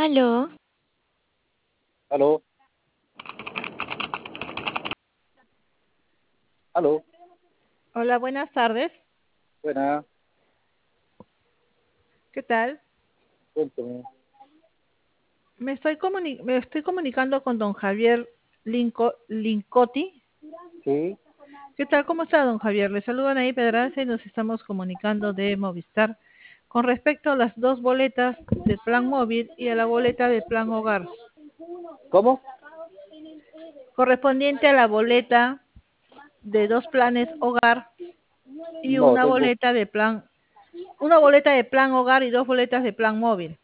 Aló, Aló, aló, Hola, buenas tardes. buena, ¿Qué tal? cuénteme. Me estoy comunicando con don Javier Lincotti. Sí, ¿Qué tal? ¿Cómo está, don Javier? Le saludan ahí Pedraza y nos estamos comunicando de Movistar con respecto a las dos boletas del plan móvil y a la boleta del plan hogar. ¿cómo? Correspondiente a la boleta de dos planes hogar y No, una boleta de plan hogar y dos boletas de plan móvil.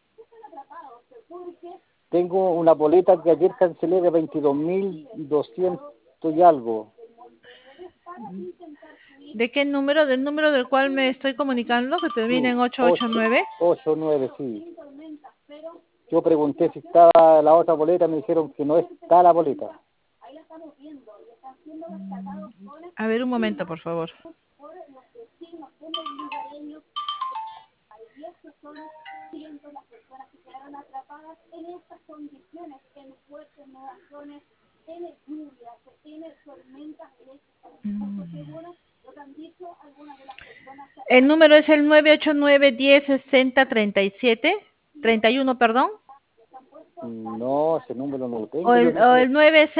tengo una boleta que ayer cancelé de 22.200 y algo. ¿De qué número? Del número del cual me estoy comunicando, que termina Sí, en 8, 889. 8, 9, sí. Yo pregunté si estaba la otra boleta, me dijeron que no está la boleta. A ver, un momento, por favor. El número es el 989-1060-37, 31, perdón, No, ese número no lo o tengo, yo el, o dije, el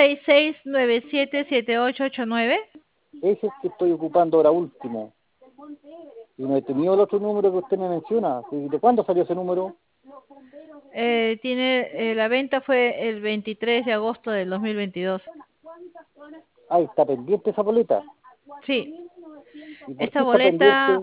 966-977889. ese es el que estoy ocupando ahora último. Y no he tenido el otro número que usted me menciona. ¿Y de cuándo salió ese número? La venta fue el 23 de agosto del 2022. Ahí está pendiente esa boleta. Sí, ¿Y por qué esta está boleta pendiente?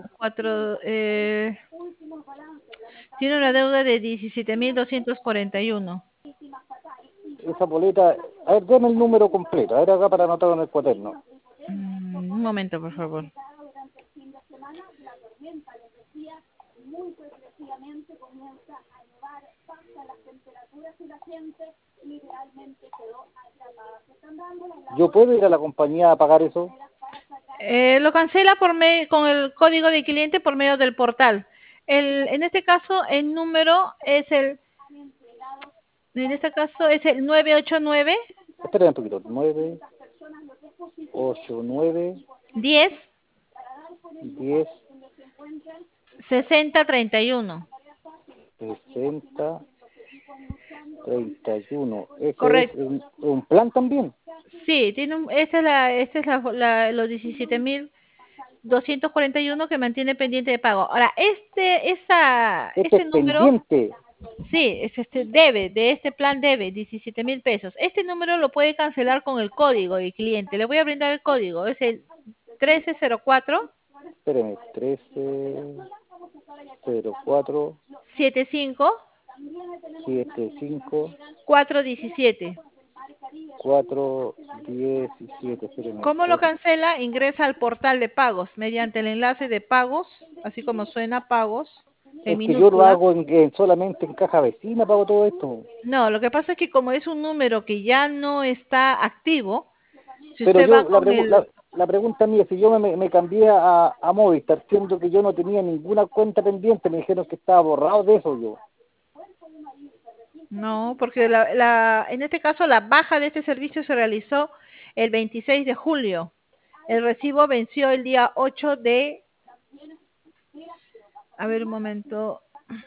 tiene una deuda de 17.241. Esa boleta, a ver, deme el número completo, a ver acá para anotarlo en el cuaderno. Un momento, por favor. ¿Yo puedo ir a la compañía a pagar eso? Lo cancela con el código de cliente por medio del portal. En este caso, el número es el 989 Espera un poquito, 9, 8, 9, 10 10, 6031. 60, 31. Ese es Correcto. un plan también. Sí, esta es los 17.241 que mantiene pendiente de pago. Ahora, Este es ese número, pendiente. sí, de este plan debe 17.000 pesos. Este número lo puede cancelar con el código del cliente. Le voy a brindar el código. Es el 1304 Espéreme, 13, 04, 75 75, 417. 4, 17. Espéreme, ¿Cómo lo cancela? Ingresa al portal de pagos mediante el enlace de pagos, así como suena pagos, en es que yo lo minúscula. hago solamente en caja vecina, pago todo esto. No, lo que pasa es que como es un número que ya no está activo, si Pero usted va yo, con el... la pregunta mía, si yo me cambié a Movistar, siendo que yo no tenía ninguna cuenta pendiente, me dijeron que estaba borrado de eso yo. No, porque en este caso la baja de este servicio se realizó el 26 de julio. El recibo venció el día 8 de... A ver un momento.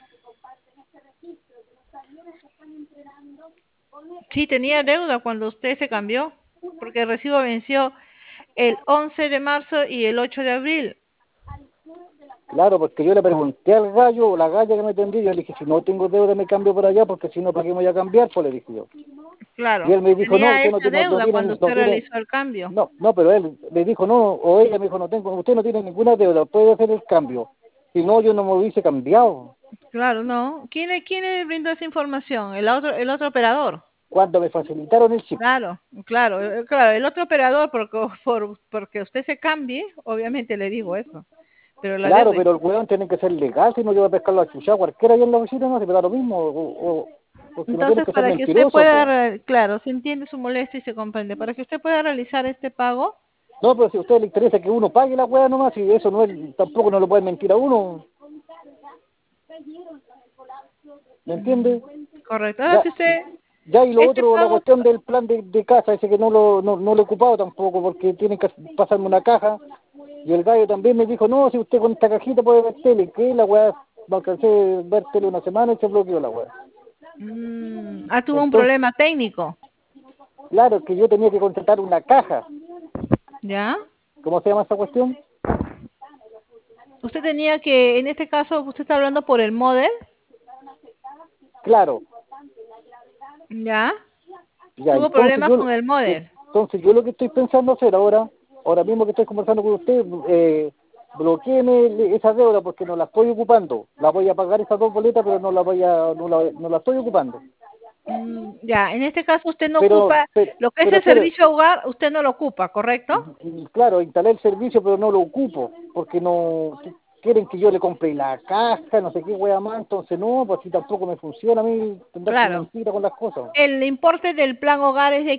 Sí, tenía deuda cuando usted se cambió, porque el recibo venció el 11 de marzo y el 8 de abril. Claro, porque yo le pregunté al gallo, o la galla que me atendió, yo le dije, si no tengo deuda me cambio por allá, porque si no, ¿para qué me voy a cambiar? Pues le dije yo. Y Claro, él me dijo, no, tenía usted esa no deuda tiene, cuando no usted tiene, realizó el cambio. no, pero él me dijo, no, o ella me dijo, no tengo, usted no tiene ninguna deuda, puede hacer el cambio. Si no, yo no me hubiese cambiado. Claro, no. ¿Quién le brindó esa información? El otro operador. Cuando me facilitaron el chip. Claro, el otro operador, porque usted se cambie, obviamente le digo eso. Pero la Claro, deuda, pero el weón tiene que ser legal, si no yo voy a pescarlo a chuchar cualquiera allá en la oficina, no se me da lo mismo, porque no tiene entonces que ser para que usted mentiroso, pueda, po. claro, se entiende su molestia y se comprende, para que usted pueda realizar este pago, No, pero si a usted le interesa que uno pague la weá nomás, y eso no es, tampoco no lo pueden mentir a uno, ¿me entiende? correcto. Ahora Ya, si usted, ya, y lo este otro, la pago, cuestión del plan de casa, ese que no lo he ocupado tampoco, porque tienen que pasarme una caja, y el gallo también me dijo, no, si usted con esta cajita puede ver tele, que la weá, me alcancé a ver tele una semana y se bloqueó la weá. tuvo un Entonces, problema técnico, claro, que yo tenía que contratar una caja, ¿ya? ¿cómo se llama esa cuestión? Usted tenía que, en este caso, usted está hablando por el modem, Claro, ¿ya? ya, Tuvo problemas con el modem. entonces yo lo que estoy pensando hacer ahora mismo que estoy conversando con usted, bloqueeme esa deuda porque no la estoy ocupando. La voy a pagar esas dos boletas, pero no la estoy ocupando. Ya, en este caso usted no Pero, ocupa, pero, lo que es pero el espere, servicio hogar, usted no lo ocupa, ¿correcto? claro, instalé el servicio, pero no lo ocupo, porque no quieren que yo le compre la caja, no sé qué wea más, entonces no, pues si tampoco me funciona a mí, tendrás con Claro. mentira con las cosas. El importe del plan hogar es de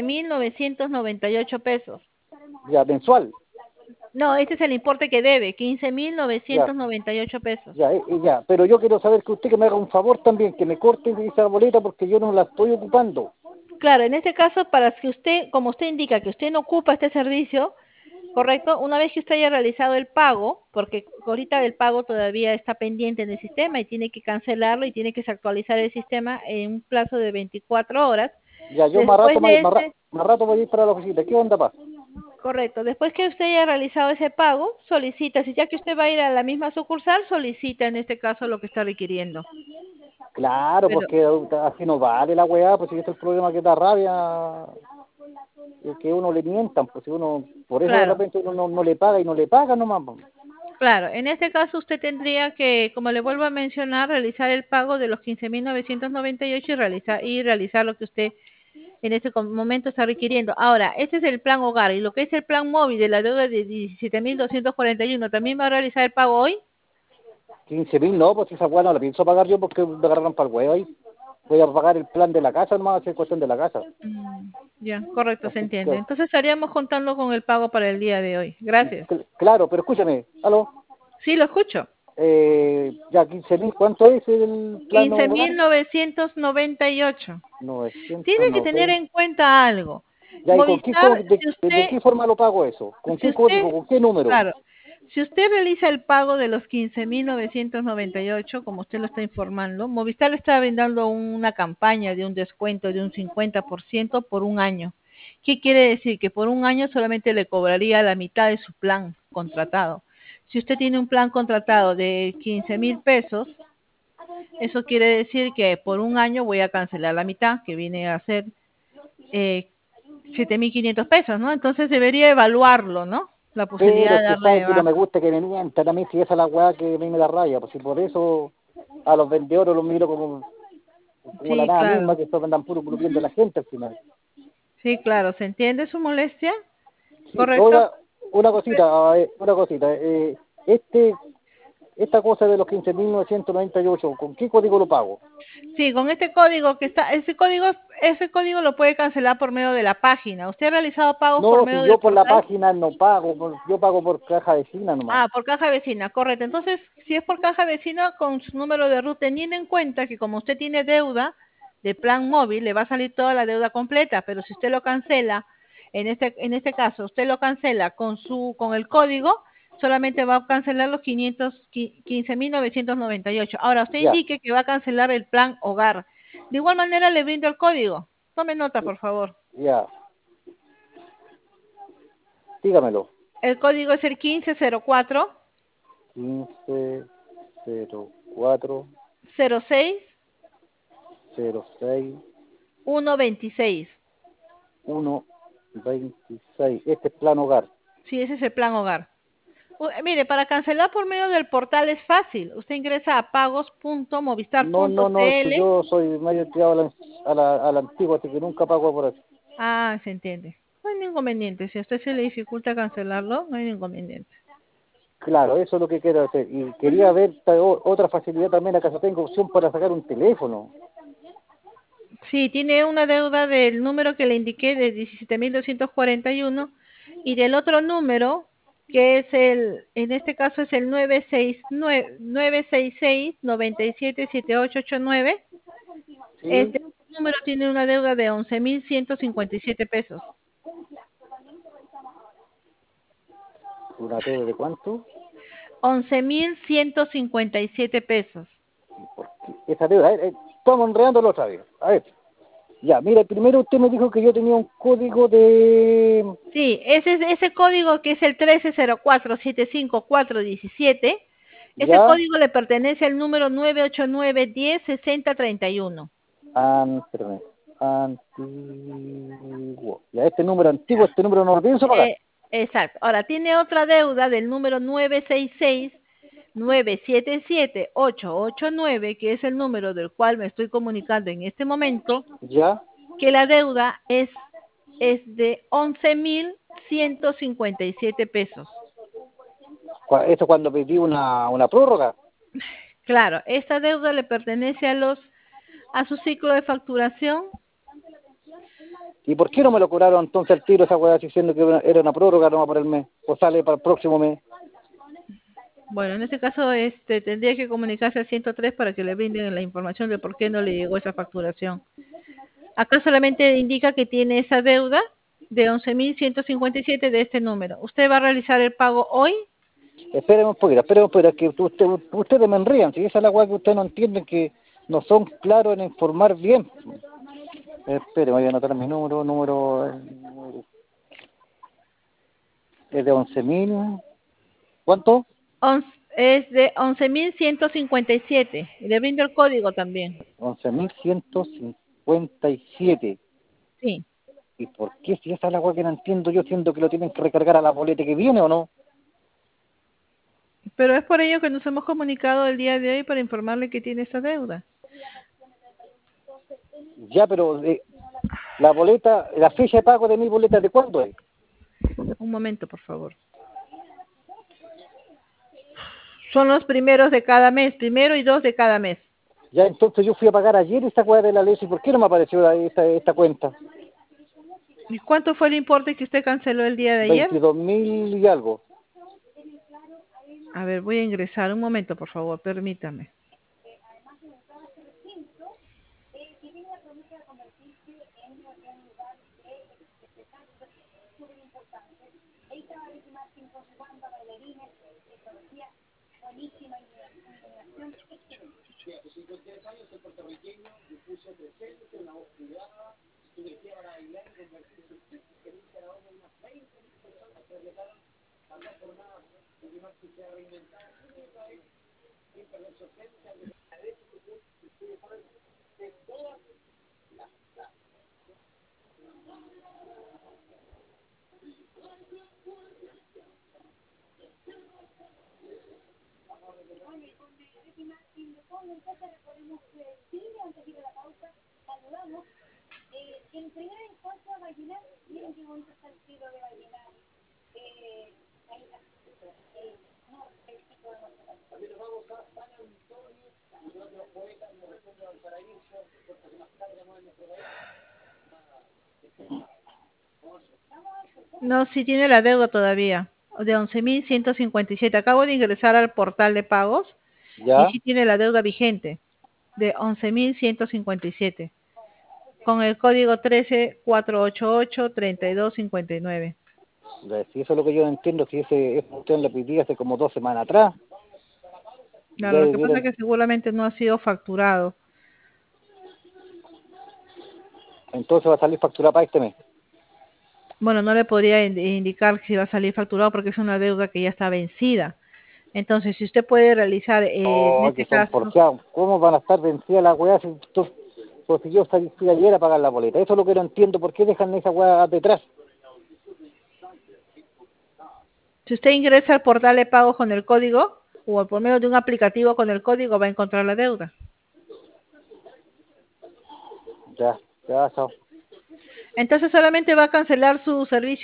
15.998 pesos. Ya, mensual, No, este es el importe que debe, quince mil ya. novecientos noventa y ocho pesos. Ya, pero yo quiero saber que usted que me haga un favor también, que me corte esa boleta porque yo no la estoy ocupando. Claro, en este caso, para que usted, como usted indica que usted no ocupa este servicio, correcto, una vez que usted haya realizado el pago, porque ahorita el pago todavía está pendiente en el sistema y tiene que cancelarlo y tiene que actualizar el sistema en un plazo de 24 horas, Ya, yo después de ese, más rato voy a ir para la oficina. ¿Qué onda, pa? correcto, después que usted haya realizado ese pago, solicita, si ya que usted va a ir a la misma sucursal, solicita en este caso lo que está requiriendo. Claro, Pero, porque así no vale la weá, pues si ese es el problema que da rabia, es que uno le mientan, pues si uno, por eso de claro, repente uno no le paga y no le paga nomás, pues. claro, en este caso usted tendría que, como le vuelvo a mencionar, realizar el pago de los 15.998 y realizar lo que usted en este momento está requiriendo. Ahora, este es el plan hogar y lo que es el plan móvil de la deuda de 17.241, ¿también va a realizar el pago hoy? 15.000 no, pues esa weá no la pienso pagar yo porque me agarraron para el huevo ahí. Voy a pagar el plan de la casa nomás, es cuestión de la casa. Ya, correcto, se Así entiende. que, Entonces estaríamos contando con el pago para el día de hoy. Gracias. claro, pero escúchame, aló. Sí, lo escucho. Ya 15.000, ¿cuánto es el plano Quince hogar? mil novecientos noventa y ocho. Tiene que tener 990. en cuenta algo. Ya, ¿y con qué, Movistar, si de usted, qué forma lo pago eso? ¿Con si qué usted, código? ¿Con qué número? claro, si usted realiza el pago de los 15.998, como usted lo está informando, Movistar le está brindando una campaña de un descuento de un 50% por un año. ¿Qué quiere decir? Que por un año solamente le cobraría la mitad de su plan contratado. Si usted tiene un plan contratado de 15.000 pesos, eso quiere decir que por un año voy a cancelar la mitad, que viene a ser 7.500 pesos, ¿no? Entonces debería evaluarlo, ¿no? La Pero posibilidad es de que darle sabe de que no me baja. gusta que me mientan a mí, si esa es la weá que a mí me da raya, pues si por eso a los vendedores los miro como la Sí, nada misma, claro. que solo andan puro viendo a Ujú. la gente al final. Sí, claro, ¿se entiende su molestia? Sí, ¿Correcto? oiga, una cosita, este, esta cosa de los 15.998, ¿con qué código lo pago? Sí, con este código que está, ese código lo puede cancelar por medio de la página. ¿Usted ha realizado pagos por No, medio si del yo por la portal? página no pago, yo pago por caja vecina nomás. Ah, por caja vecina, correcto. Entonces, si es por caja vecina, con su número de RUT, teniendo en cuenta que como usted tiene deuda de plan móvil, le va a salir toda la deuda completa, pero si usted lo cancela, en este caso, usted lo cancela con el código, solamente va a cancelar los 15.998. Ahora, usted Ya, indique que va a cancelar el plan hogar. De igual manera, le brindo el código. Tome nota, por favor. ya, dígamelo. El código es el 1504 1504 06 06 126. 126. Este es plan hogar. Sí, ese es el plan hogar. Mire, para cancelar por medio del portal es fácil. Usted ingresa a No, si pagos.movistar.cl. yo soy medio tirado a la antigua, así que nunca pago por eso. Ah, se entiende. No hay ningún inconveniente. Si a usted se le dificulta cancelarlo, no hay ningún inconveniente. Claro, eso es lo que quiero hacer. Y quería Ujú. ver otra facilidad también, acaso tengo opción para sacar un teléfono. Sí, tiene una deuda del número que le indiqué de 17.241 y del otro número que es en este caso es el 966 977889. Sí. Este número tiene una deuda de 11.157 pesos. ¿Una deuda de cuánto? 11.157 pesos. Esa deuda, estamos enredándolo otra vez. A ver, ya, mira, primero usted me dijo que yo tenía un código de... Sí, ese código que es el 1304754117, ese Ya, código le pertenece al número 989106031. espérame, antiguo. Ya, este número antiguo, este número no lo pienso pagar. Exacto. Ahora, tiene otra deuda del número 966-977-889, que es el número del cual me estoy comunicando en este momento, Ya, que la deuda es de 11.157 pesos. eso cuando pedí una prórroga. Claro, esta deuda le pertenece a su ciclo de facturación. ¿Y por qué no me lo cobraron entonces al tiro esa weá diciendo que era una prórroga nomás para el mes? O sale para el próximo mes. Bueno, en este caso, tendría que comunicarse al 103 para que le brinden la información de por qué no le llegó esa facturación. Acá solamente indica que tiene esa deuda de 11.157 de este número. ¿Usted va a realizar el pago hoy? Espéreme un poquito, es que ustedes me enrían, si esa es la weá que ustedes no entienden, que no son claros en informar bien. Espere, voy a anotar mi es de 11.000, ¿cuánto? Es de 11.157. Le brindo el código también. 11.157. Sí, ¿Y por qué? Si esa es la weá que no entiendo yo, siento que lo tienen que recargar a la boleta que viene, ¿o no? pero es por ello que nos hemos comunicado el día de hoy para informarle que tiene esa deuda. Ya, pero la boleta, la fecha de pago de mi boleta, ¿de cuándo es? Un momento, por favor. Son los primeros de cada mes, primero y 2 de cada mes. Ya, entonces yo fui a pagar ayer esta weá de la ley, ¿y por qué no me apareció esta cuenta? ¿Y cuánto fue el importe que usted canceló el día de ayer? 22.000 y algo. A ver, voy a ingresar. Un momento, por favor, permítame. No, sí tiene la deuda todavía, de 11.157. Acabo de ingresar al portal de pagos y ¿Ya? sí tiene la deuda vigente de 11.157 con el código 13-488-3259. Ya, si eso es lo que yo no entiendo, si esa cuestión la pedí hace como 2 semanas atrás, ya Claro, lo que pasa es debieron, que seguramente no ha sido facturado. entonces va a salir factura para este mes. Bueno, no le podría indicar si va a salir facturado porque es una deuda que ya está vencida. Entonces, si usted puede realizar, en Oh, este que son caso, porqueados. ¿Cómo van a estar vencidas las weas si yo fui ayer a pagar la boleta? Eso es lo que no entiendo. ¿Por qué dejan esa wea detrás? si usted ingresa al portal de pagos con el código o por medio de un aplicativo con el código, va a encontrar la deuda. Ya, ya, chao. Entonces, solamente va a cancelar su servicio